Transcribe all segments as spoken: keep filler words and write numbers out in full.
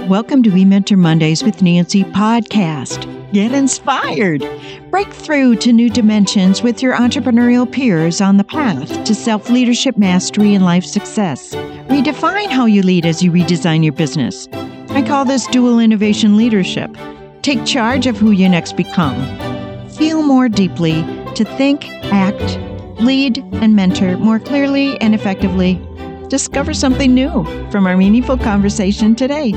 Welcome to We Mentor Mondays with Nancy podcast. Get inspired. Break through to new dimensions with your entrepreneurial peers on the path to self-leadership mastery and life success. Redefine how you lead as you redesign your business. I call this dual innovation leadership. Take charge of who you next become. Feel more deeply to think, act, lead, and mentor more clearly and effectively. Discover something new from our meaningful conversation today.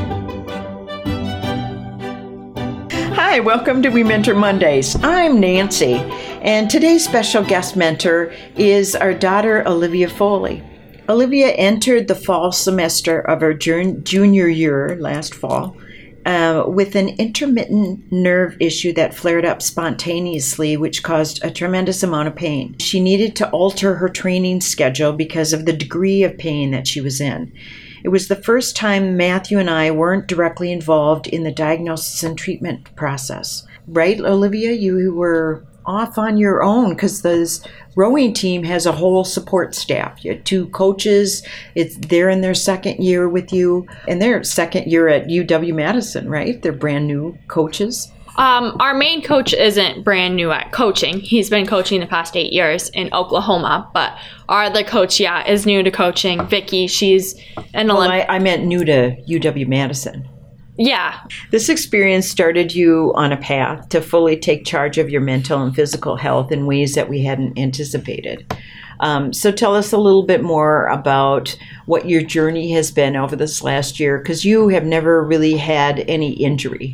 Hi, welcome to We Mentor Mondays. I'm Nancy, and today's special guest mentor is our daughter, Olivia Foley. Olivia entered the fall semester of her junior year last fall uh, with an intermittent nerve issue that flared up spontaneously, which caused a tremendous amount of pain. She needed to alter her training schedule because of the degree of pain that she was in. It was the first time Matthew and I weren't directly involved in the diagnosis and treatment process. Right, Olivia? You were off on your own because this rowing team has a whole support staff. You had two coaches. It's they're in their second year with you, and they're second year at U W-Madison, right? They're brand new coaches. Um, our main coach isn't brand new at coaching. He's been coaching the past eight years in Oklahoma, but our other coach, yeah, is new to coaching. Vicky, she's an well, Olympic. I, I meant new to U W-Madison. Yeah. This experience started you on a path to fully take charge of your mental and physical health in ways that we hadn't anticipated. Um, so tell us a little bit more about what your journey has been over this last year, because you have never really had any injury.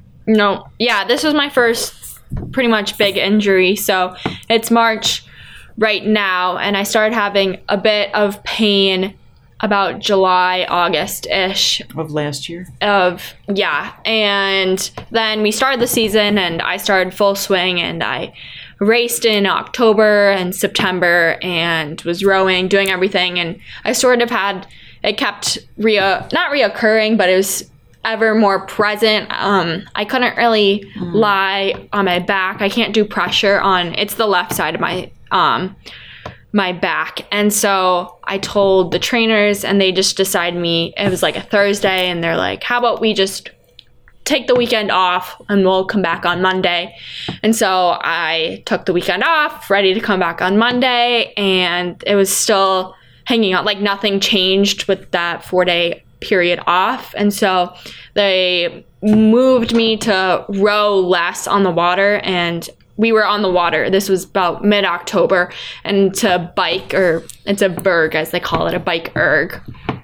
No, yeah, this was my first pretty much big injury. So it's March right now, and I started having a bit of pain about July, August-ish. Of last year? Of, yeah. And then we started the season, and I started full swing, and I raced in October and September and was rowing, doing everything. And I sort of had, it kept, re- not reoccurring, but it was ever more present. Um, I couldn't really mm. lie on my back. I can't do pressure on, it's the left side of my, um, my back. And so I told the trainers, and they just decided me, it was like a Thursday, and they're like, how about we just take the weekend off and we'll come back on Monday. And so I took the weekend off, ready to come back on Monday, and it was still hanging out, like nothing changed with that four day period off. And so they moved me to row less on the water, and we were on the water. This was about mid-October, and to bike, or it's a berg as they call it, a bike erg.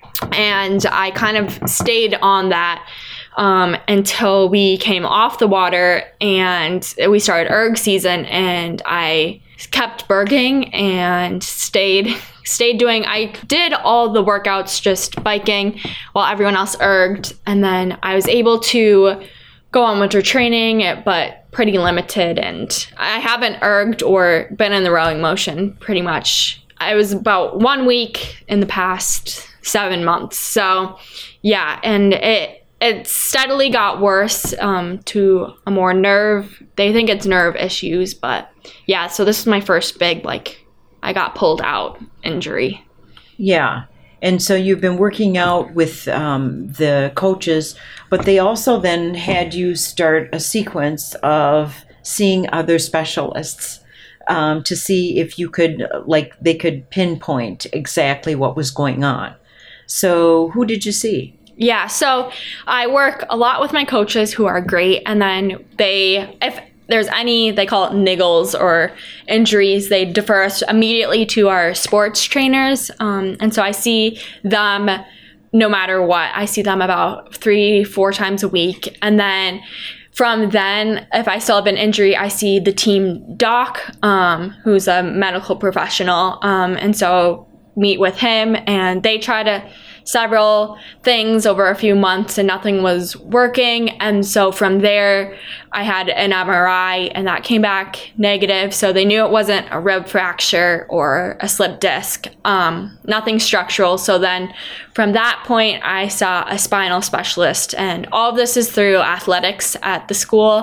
And I kind of stayed on that um, until we came off the water and we started erg season, and I kept berging and stayed stayed doing, I did all the workouts just biking while everyone else erged, and then I was able to go on winter training, but pretty limited, and I haven't erged or been in the rowing motion pretty much. I was about one week in the past seven months. So yeah, and it it steadily got worse um, to a more nerve, they think it's nerve issues, but yeah, so this is my first big, like, I got pulled out injury. Yeah. And so you've been working out with um, the coaches, but they also then had you start a sequence of seeing other specialists um, to see if you could, like, they could pinpoint exactly what was going on. So who did you see? Yeah, so I work a lot with my coaches who are great, and then they, if there's any, they call it niggles or injuries, they defer us immediately to our sports trainers. Um, and so I see them no matter what. I see them about three, four times a week. And then from then, if I still have an injury, I see the team doc, um, who's a medical professional. Um, and so meet with him, and they try to several things over a few months, and nothing was working. And so from there, I had an M R I, and that came back negative. So they knew it wasn't a rib fracture or a slip disc, um, nothing structural. So then from that point, I saw a spinal specialist, and all of this is through athletics at the school.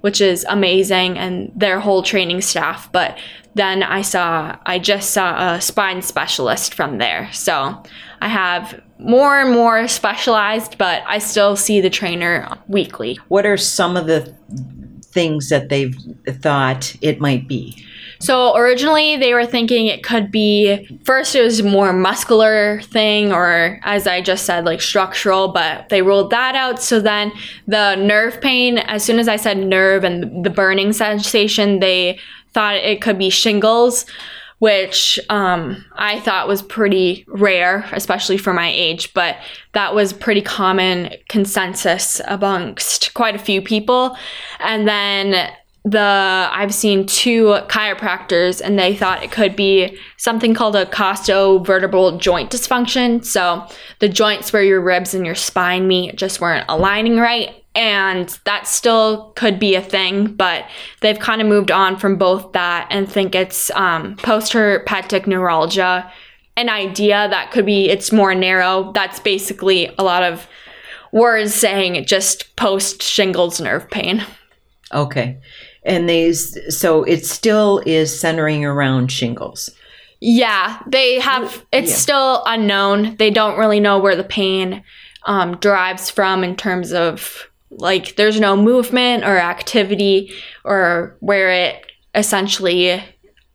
which is amazing, and their whole training staff. But then I saw, I just saw a spine specialist from there. So I have more and more specialized, but I still see the trainer weekly. What are some of the things that they've thought it might be? So originally they were thinking it could be, first it was more muscular thing, or as I just said, like structural, but they ruled that out. So then the nerve pain, as soon as I said nerve and the burning sensation, they thought it could be shingles, which um, I thought was pretty rare, especially for my age, but that was pretty common consensus amongst quite a few people. And then the I've seen two chiropractors, and they thought it could be something called a costovertebral joint dysfunction. So the joints where your ribs and your spine meet just weren't aligning right. And that still could be a thing, but they've kind of moved on from both that and think it's um, post-herpetic neuralgia, an idea that could be, it's more narrow. That's basically a lot of words saying just post-shingles nerve pain. Okay. And these, so it still is centering around shingles. Yeah, they have, it's yeah. still unknown. They don't really know where the pain um, derives from in terms of, like, there's no movement or activity or where it essentially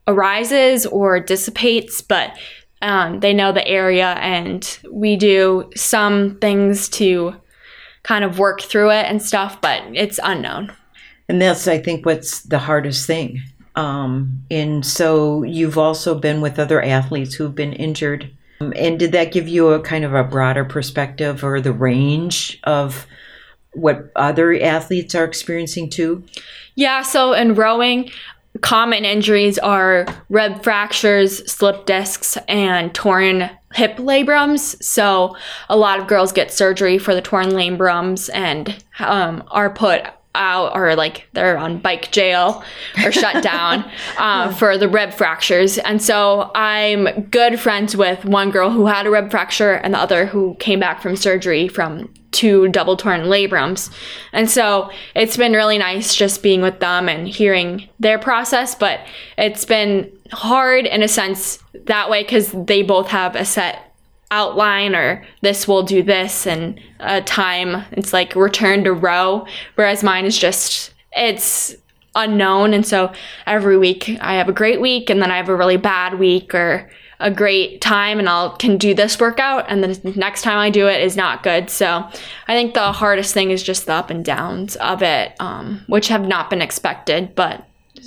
arises or dissipates, but um, they know the area, and we do some things to kind of work through it and stuff, but it's unknown. And that's, I think, what's the hardest thing. Um, and so you've also been with other athletes who've been injured. Um, and did that give you a kind of a broader perspective or the range of what other athletes are experiencing too? Yeah, so in rowing, common injuries are rib fractures, slip discs, and torn hip labrums. So a lot of girls get surgery for the torn labrums and um, are put out, or like they're on bike jail or shut down uh, for the rib fractures. And so I'm good friends with one girl who had a rib fracture and the other who came back from surgery from two double torn labrums. And so it's been really nice just being with them and hearing their process, but it's been hard in a sense that way because they both have a set outline, or this will do this, and a time, it's like return to row, whereas mine is just, it's unknown. And so every week I have a great week, and then I have a really bad week or a great time, and I'll can do this workout, and then the next time I do it is not good. So I think the hardest thing is just the up and downs of it, um, which have not been expected, but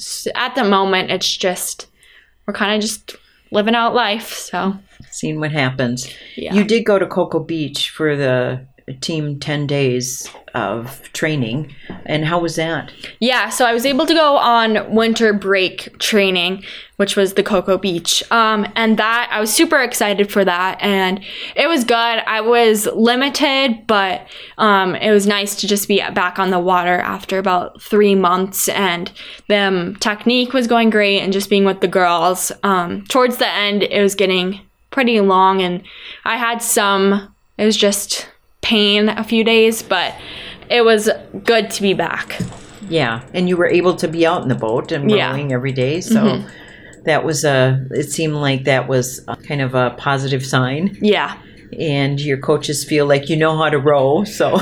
at the moment it's just, we're kind of just living out life. So seeing what happens. Yeah. You did go to Cocoa Beach for the team ten days of training. And how was that? Yeah, so I was able to go on winter break training, which was the Cocoa Beach. Um, and that, I was super excited for that. And it was good. I was limited, but um, it was nice to just be back on the water after about three months. And the um, technique was going great, and just being with the girls. Um, towards the end, it was getting pretty long, and I had some, it was just pain a few days, but it was good to be back. Yeah, and you were able to be out in the boat and rowing yeah. every day, so mm-hmm. that was a, it seemed like that was a kind of a positive sign. Yeah. And your coaches feel like you know how to row, so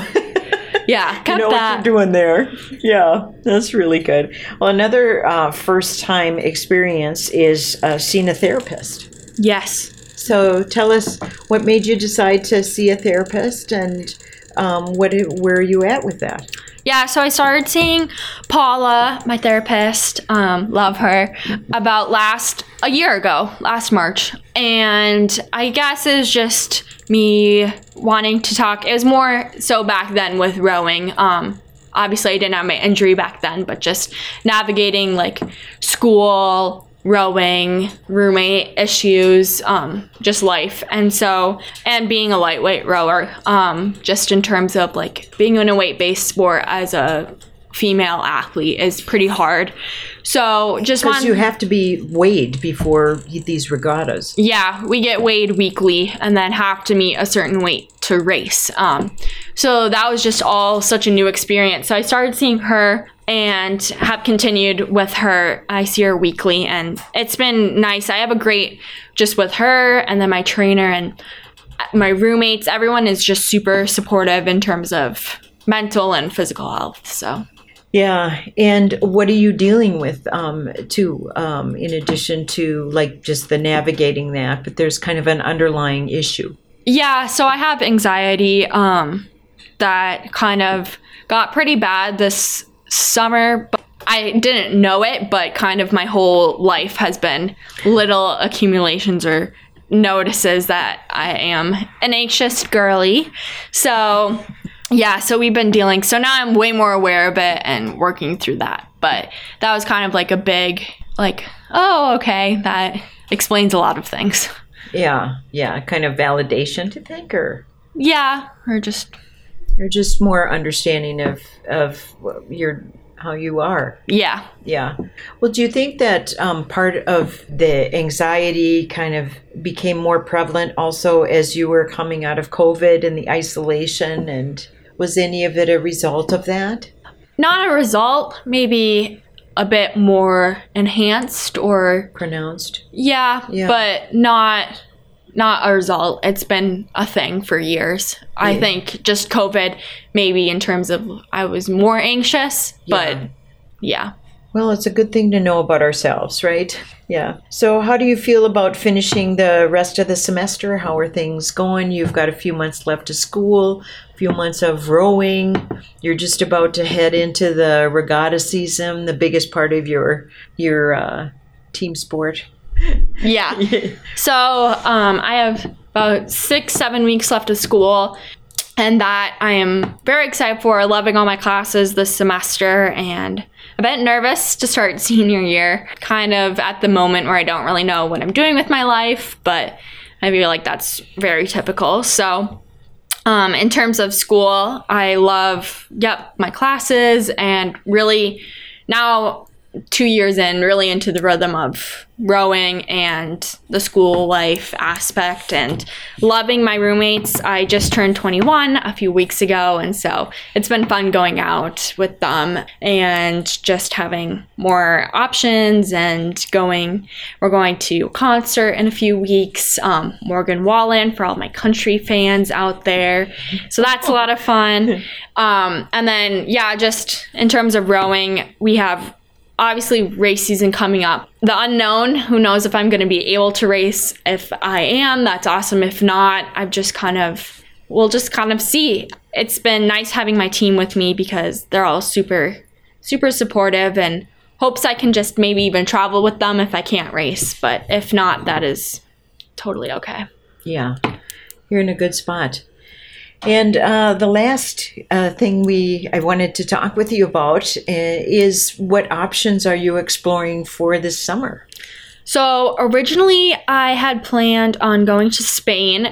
yeah, kept you know that. what you're doing there. Yeah, that's really good. Well, another uh, first time experience is uh, seeing a therapist. Yes. So tell us what made you decide to see a therapist, and um, what where are you at with that? Yeah, so I started seeing Paula, my therapist, um, love her, about last, a year ago, last March. And I guess it was just me wanting to talk. It was more so back then with rowing. Um, obviously, I didn't have my injury back then, but just navigating like school, rowing, roommate issues, um, just life. And so, and being a lightweight rower, um, just in terms of like being in a weight-based sport as a female athlete is pretty hard. So just because you have to be weighed before these regattas. Yeah, we get weighed weekly and then have to meet a certain weight to race. Um, so that was just all such a new experience. So I started seeing her and have continued with her. I see her weekly, and it's been nice. I have a great, just with her and then my trainer and my roommates, everyone is just super supportive in terms of mental and physical health. So yeah. And what are you dealing with um, too, um, in addition to like just the navigating that, but there's kind of an underlying issue? Yeah, so I have anxiety um, that kind of got pretty bad this summer. But I didn't know it, but kind of my whole life has been little accumulations or notices that I am an anxious girly. So yeah, so we've been dealing. So now I'm way more aware of it and working through that. But that was kind of like a big, like, oh, okay, that explains a lot of things. Yeah, yeah, kind of validation to think, or yeah, or just or just more understanding of of your how you are. Yeah, yeah. Well, do you think that um, part of the anxiety kind of became more prevalent also as you were coming out of COVID and the isolation, and was any of it a result of that? Not a result, maybe a bit more enhanced or pronounced. Yeah, yeah. But not not a result. It's been a thing for years. Yeah. I think just COVID, maybe in terms of I was more anxious, but yeah. yeah. Well, it's a good thing to know about ourselves, right? Yeah. So how do you feel about finishing the rest of the semester? How are things going? You've got a few months left of school, a few months of rowing. You're just about to head into the regatta season, the biggest part of your your uh, team sport. Yeah. So um, I have about six, seven weeks left of school, and that I am very excited for, loving all my classes this semester, and a bit nervous to start senior year, kind of at the moment where I don't really know what I'm doing with my life, but I feel like that's very typical. So um, in terms of school, I love, yep, my classes, and really now two years in, really into the rhythm of rowing and the school life aspect and loving my roommates. I just turned twenty-one a few weeks ago, and so it's been fun going out with them and just having more options and going, we're going to a concert in a few weeks, um, Morgan Wallen for all my country fans out there. So that's a lot of fun. Um, and then, yeah, just in terms of rowing, we have obviously race season coming up. The unknown, who knows if I'm going to be able to race. If I am, that's awesome. If not, I've just kind of, we'll just kind of see. It's been nice having my team with me because they're all super, super supportive, and hopes I can just maybe even travel with them if I can't race. But if not, that is totally okay. Yeah, you're in a good spot. And uh, the last uh, thing we I wanted to talk with you about uh, is what options are you exploring for this summer? So originally I had planned on going to Spain.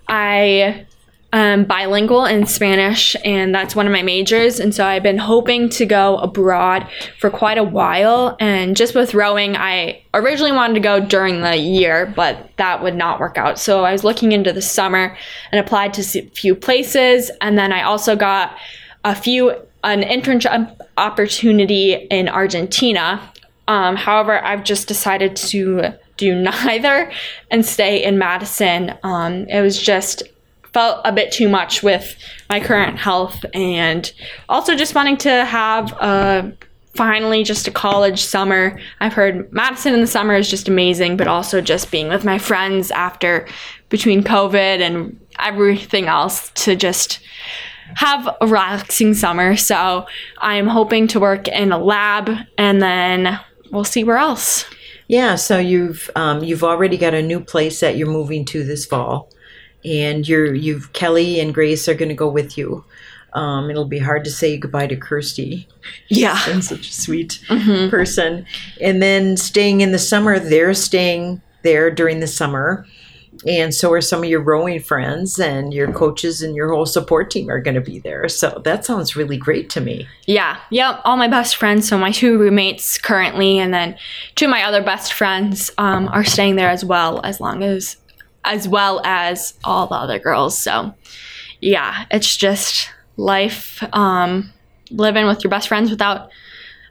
I am bilingual in Spanish, and that's one of my majors. And so I've been hoping to go abroad for quite a while. And just with rowing, I originally wanted to go during the year, but that would not work out. So I was looking into the summer and applied to a few places. And then I also got a few, an internship opportunity in Argentina. Um, however, I've just decided to do neither and stay in Madison. Um, it was just felt a bit too much with my current health, and also just wanting to have a finally just a college summer. I've heard Madison in the summer is just amazing, but also just being with my friends after between COVID and everything else to just have a relaxing summer. So I'm hoping to work in a lab, and then we'll see where else. Yeah, so you've um, you've already got a new place that you're moving to this fall. And you're, you've Kelly and Grace are going to go with you. Um, it'll be hard to say goodbye to Kirsty. Yeah. She's been such a sweet mm-hmm. person. And then staying in the summer, they're staying there during the summer. And so are some of your rowing friends, and your coaches and your whole support team are going to be there. So that sounds really great to me. Yeah. Yep. All my best friends. So my two roommates currently, and then two of my other best friends um, are staying there as well, as long as as well as all the other girls. So yeah, it's just life, um, living with your best friends without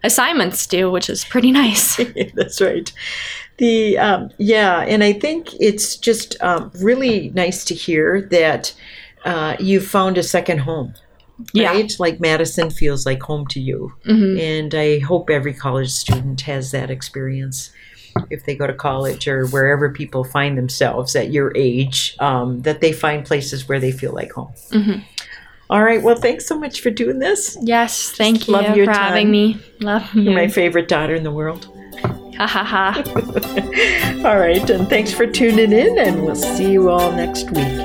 assignments due, which is pretty nice. That's right. The um, yeah, and I think it's just um, really nice to hear that uh, you found a second home. Right? Yeah. Like Madison feels like home to you. Mm-hmm. And I hope every college student has that experience if they go to college or wherever people find themselves at your age, um, that they find places where they feel like home. Mm-hmm. All right. Well, thanks so much for doing this. Yes. Thank Just you love your for time. having me. Love you. You're my favorite daughter in the world. Ha ha ha. All right. And thanks for tuning in, and we'll see you all next week.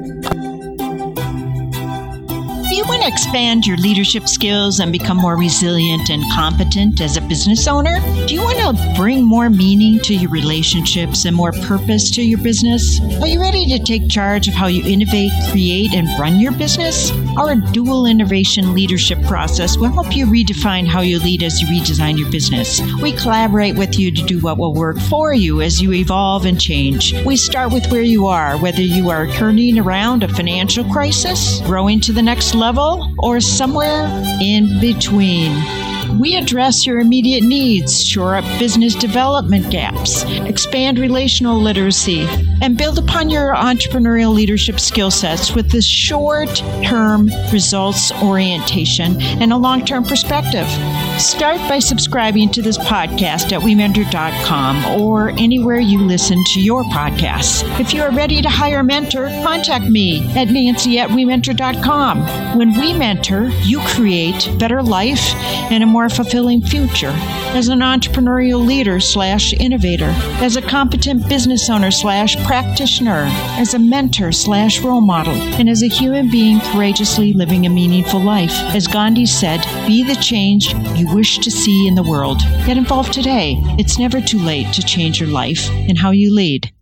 Do you want to expand your leadership skills and become more resilient and competent as a business owner? Do you want to bring more meaning to your relationships and more purpose to your business? Are you ready to take charge of how you innovate, create, and run your business? Our dual innovation leadership process will help you redefine how you lead as you redesign your business. We collaborate with you to do what will work for you as you evolve and change. We start with where you are, whether you are turning around a financial crisis, growing to the next level, level, or somewhere in between. We address your immediate needs, shore up business development gaps, expand relational literacy, and build upon your entrepreneurial leadership skill sets with a short-term results orientation and a long-term perspective. Start by subscribing to this podcast at we mentor dot com or anywhere you listen to your podcasts. If you are ready to hire a mentor, contact me at Nancy at we mentor dot com. When we mentor, you create better life and a more fulfilling future as an entrepreneurial leader slash innovator, as a competent business owner slash practitioner, as a mentor slash role model, and as a human being courageously living a meaningful life. As Gandhi said, be the change you wish to see in the world. Get involved today. It's never too late to change your life and how you lead.